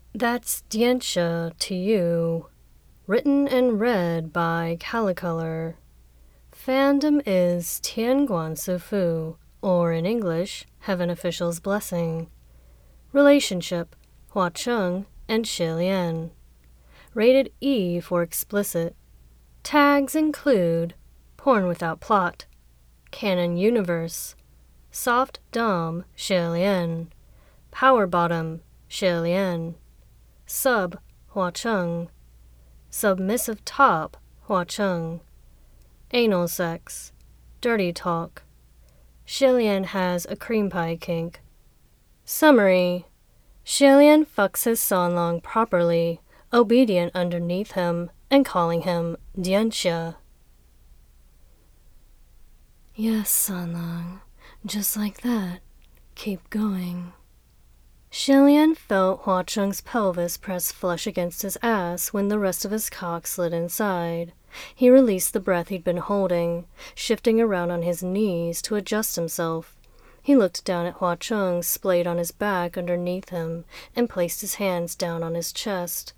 That's Dianxia to you. Written and read by Calicolor. Fandom is Tianguan Sifu, or in English, Heaven Official's Blessing. Relationship, Hua Cheng and Shi Lian. Rated E for explicit. Tags include porn without plot, canon universe, soft dom Shi Lian, power bottom Shi Lian, sub Hua Cheng, submissive top Hua Cheng, anal sex, dirty talk. Shi Lian has a cream pie kink. Summary: Shi Lian fucks his Sanlong properly, obedient underneath him, and calling him Dianxia. Yes, Sanlong, just like that. Keep going. Shi Lian felt Hua Cheng's pelvis press flush against his ass when the rest of his cock slid inside. He released the breath he'd been holding, shifting around on his knees to adjust himself. He looked down at Hua Cheng splayed on his back underneath him and placed his hands down on his chest.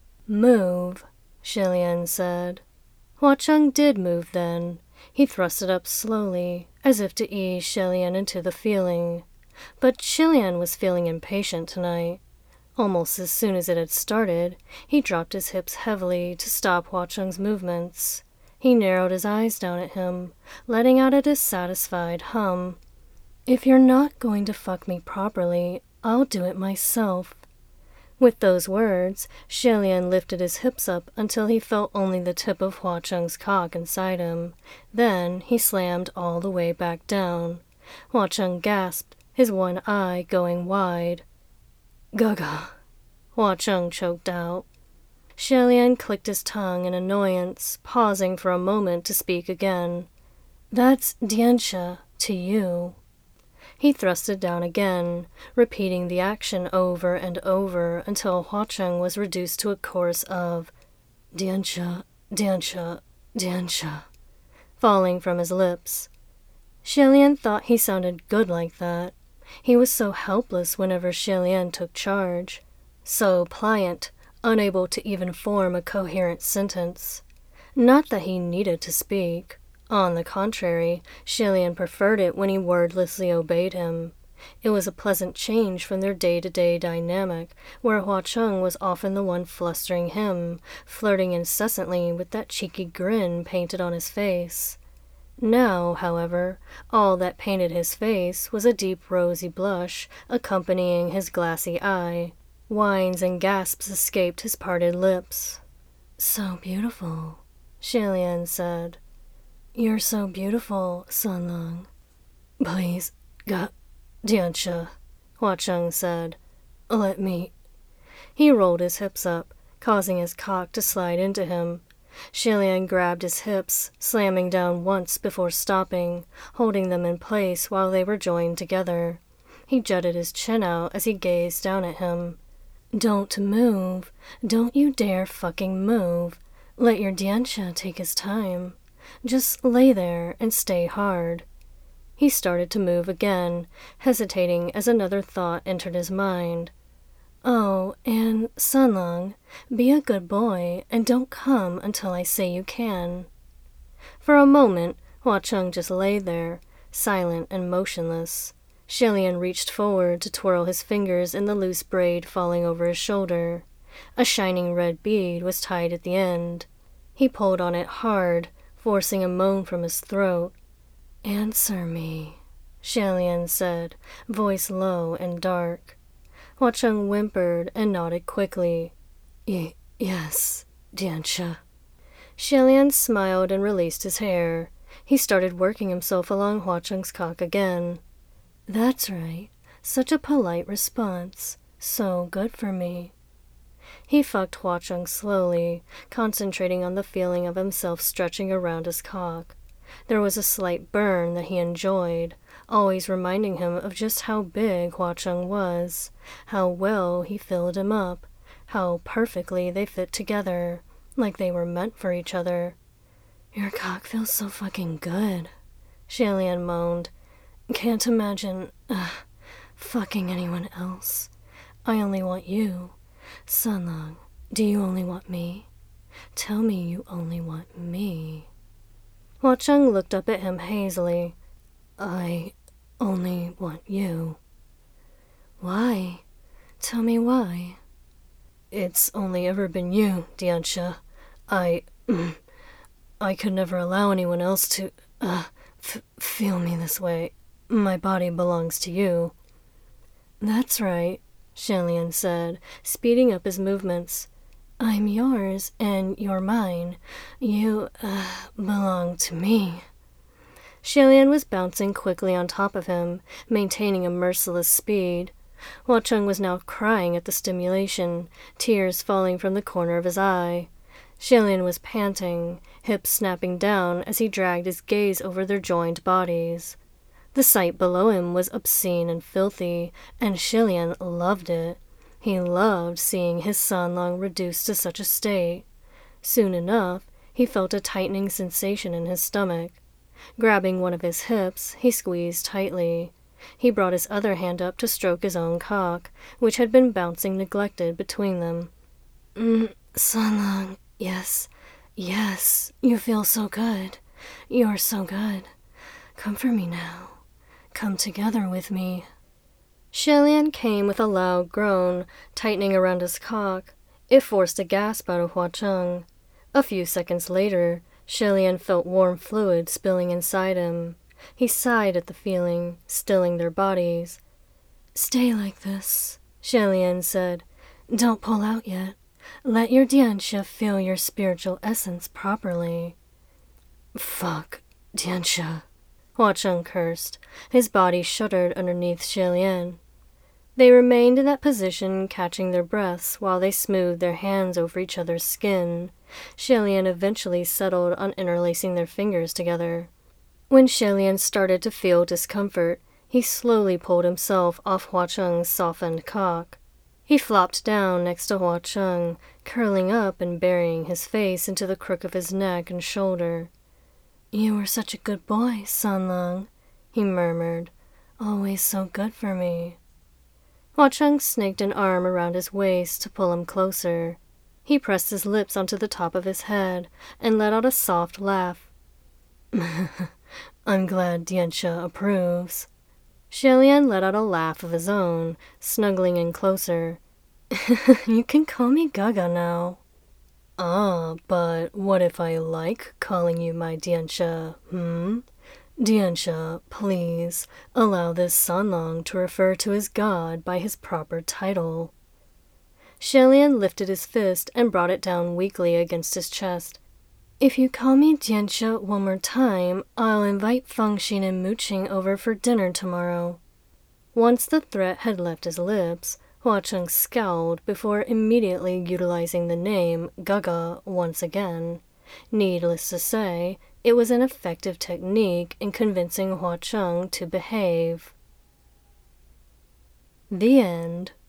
Move, Shi Lian said. Hua Cheng did move then. He thrust it up slowly, as if to ease Shi Lian into the feeling. But Shi Lian was feeling impatient tonight. Almost as soon as it had started, he dropped his hips heavily to stop Hua Cheng's movements. He narrowed his eyes down at him, letting out a dissatisfied hum. If you're not going to fuck me properly, I'll do it myself. With those words, Shi Lian lifted his hips up until he felt only the tip of Hua Cheng's cock inside him. Then he slammed all the way back down. Hua Cheng gasped, his one eye going wide. Gaga, Hua Cheng choked out. Shi Lian clicked his tongue in annoyance, pausing for a moment to speak again. That's Dianxia to you. He thrust it down again, repeating the action over and over until Hua Cheng was reduced to a chorus of Dianxia, Dianxia, Dianxia, falling from his lips. Shi Lian thought he sounded good like that. He was so helpless whenever Shi Lian took charge, so pliant, unable to even form a coherent sentence. Not that he needed to speak. On the contrary, Shi Lian preferred it when he wordlessly obeyed him. It was a pleasant change from their day-to-day dynamic, where Hua Cheng was often the one flustering him, flirting incessantly with that cheeky grin painted on his face. Now, however, all that painted his face was a deep rosy blush accompanying his glassy eye. Whines and gasps escaped his parted lips. So beautiful, Shi Lian said. You're so beautiful, Sanlong. Please, Dianxia, Hua Cheng said. Let me. He rolled his hips up, causing his cock to slide into him. Shi Lian grabbed his hips, slamming down once before stopping, holding them in place while they were joined together. He jutted his chin out as he gazed down at him. Don't move. Don't you dare fucking move. Let your Dianxia take his time. Just lay there and stay hard. He started to move again, hesitating as another thought entered his mind. Oh, and Sanlong, be a good boy and don't come until I say you can. For a moment, Hua Cheng just lay there, silent and motionless. Shi Lian reached forward to twirl his fingers in the loose braid falling over his shoulder. A shining red bead was tied at the end. He pulled on it hard, forcing a moan from his throat. Answer me, Shi Lian said, voice low and dark. Hua Cheng whimpered and nodded quickly. Yes, Dianxia. Shi Lian smiled and released his hair. He started working himself along Hua Cheng's cock again. That's right. Such a polite response. So good for me. He fucked Hua Cheng slowly, concentrating on the feeling of himself stretching around his cock. There was a slight burn that he enjoyed, always reminding him of just how big Hua Cheng was, how well he filled him up, how perfectly they fit together, like they were meant for each other. Your cock feels so fucking good, Shi Lian moaned. Can't imagine, fucking anyone else. I only want you. Sunlong, do you only want me? Tell me you only want me. Hua Cheng looked up at him hazily. I only want you. Why? Tell me why. It's only ever been you, Dianxia. I could never allow anyone else to, feel me this way. My body belongs to you. That's right, Shenlian said, speeding up his movements. I'm yours, and you're mine. You, belong to me. Shenlian was bouncing quickly on top of him, maintaining a merciless speed. Hua Cheng was now crying at the stimulation, tears falling from the corner of his eye. Shenlian was panting, hips snapping down as he dragged his gaze over their joined bodies. The sight below him was obscene and filthy, and Shenlian loved it. He loved seeing his Sanlong reduced to such a state. Soon enough, he felt a tightening sensation in his stomach. Grabbing one of his hips, he squeezed tightly. He brought his other hand up to stroke his own cock, which had been bouncing neglected between them. Sanlong, yes, you feel so good. You're so good. Come for me now. Come together with me. Shenlian came with a loud groan, tightening around his cock. It forced a gasp out of Hua Cheng. A few seconds later, Shenlian felt warm fluid spilling inside him. He sighed at the feeling, stilling their bodies. Stay like this, Shenlian said. Don't pull out yet. Let your Dianxia feel your spiritual essence properly. Fuck, Dianxia, Hua Cheng cursed. His body shuddered underneath Shenlian. They remained in that position, catching their breaths while they smoothed their hands over each other's skin. Shenlian eventually settled on interlacing their fingers together. When Shenlian started to feel discomfort, he slowly pulled himself off Hua Cheng's softened cock. He flopped down next to Hua Cheng, curling up and burying his face into the crook of his neck and shoulder. You were such a good boy, Sanlong, he murmured. Always so good for me. Hua Cheng snaked an arm around his waist to pull him closer. He pressed his lips onto the top of his head and let out a soft laugh. I'm glad Dianxia approves. Shenlian let out a laugh of his own, snuggling in closer. You can call me Gaga now. Ah, but what if I like calling you my Dianxia, Dianxia, please, allow this Sanlong to refer to his god by his proper title. Shenlian lifted his fist and brought it down weakly against his chest. If you call me Dianxia one more time, I'll invite Fengxin and Muqing over for dinner tomorrow. Once the threat had left his lips, Hua Cheng scowled before immediately utilizing the name Gaga once again. Needless to say, it was an effective technique in convincing Hua Cheng to behave. The end.